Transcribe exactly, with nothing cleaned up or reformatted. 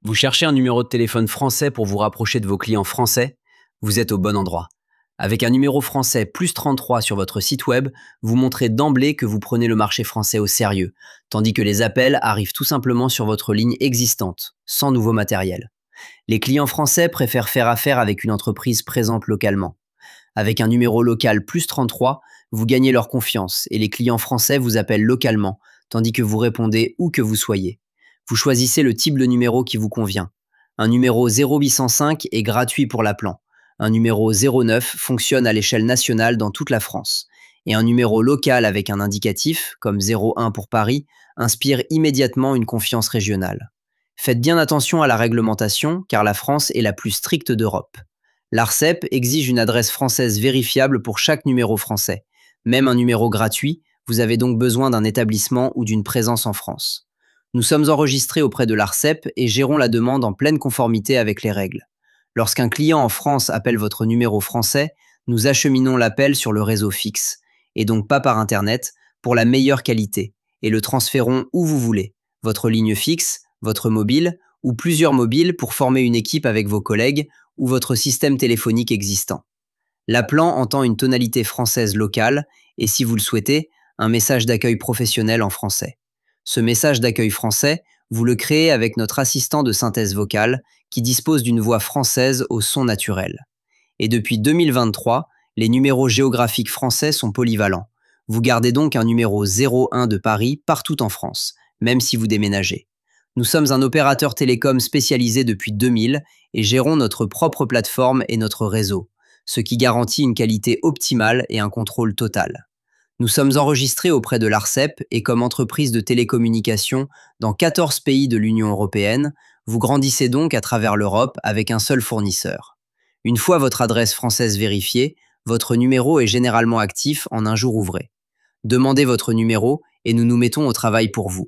Vous cherchez un numéro de téléphone français pour vous rapprocher de vos clients français? Vous êtes au bon endroit. Avec un numéro français plus trente-trois sur votre site web, vous montrez d'emblée que vous prenez le marché français au sérieux, tandis que les appels arrivent tout simplement sur votre ligne existante, sans nouveau matériel. Les clients français préfèrent faire affaire avec une entreprise présente localement. Avec un numéro local plus trente-trois, vous gagnez leur confiance et les clients français vous appellent localement, tandis que vous répondez où que vous soyez. Vous choisissez le type de numéro qui vous convient. Un numéro zéro huit cent cinq est gratuit pour l'appelant. Un numéro zéro neuf fonctionne à l'échelle nationale dans toute la France. Et un numéro local avec un indicatif, comme zéro un pour Paris, inspire immédiatement une confiance régionale. Faites bien attention à la réglementation, car la France est la plus stricte d'Europe. L'Arcep exige une adresse française vérifiable pour chaque numéro français. Même un numéro gratuit, vous avez donc besoin d'un établissement ou d'une présence en France. Nous sommes enregistrés auprès de l'Arcep et gérons la demande en pleine conformité avec les règles. Lorsqu'un client en France appelle votre numéro français, nous acheminons l'appel sur le réseau fixe, et donc pas par Internet, pour la meilleure qualité, et le transférons où vous voulez, votre ligne fixe, votre mobile, ou plusieurs mobiles pour former une équipe avec vos collègues ou votre système téléphonique existant. L'appelant entend une tonalité française locale, et si vous le souhaitez, un message d'accueil professionnel en français. Ce message d'accueil français, vous le créez avec notre assistant de synthèse vocale qui dispose d'une voix française au son naturel. Et depuis deux mille vingt-trois, les numéros géographiques français sont polyvalents. Vous gardez donc un numéro zéro un de Paris partout en France, même si vous déménagez. Nous sommes un opérateur télécom spécialisé depuis deux mille et gérons notre propre plateforme et notre réseau, ce qui garantit une qualité optimale et un contrôle total. Nous sommes enregistrés auprès de l'Arcep et comme entreprise de télécommunications dans quatorze pays de l'Union européenne, vous grandissez donc à travers l'Europe avec un seul fournisseur. Une fois votre adresse française vérifiée, votre numéro est généralement actif en un jour ouvré. Demandez votre numéro et nous nous mettons au travail pour vous.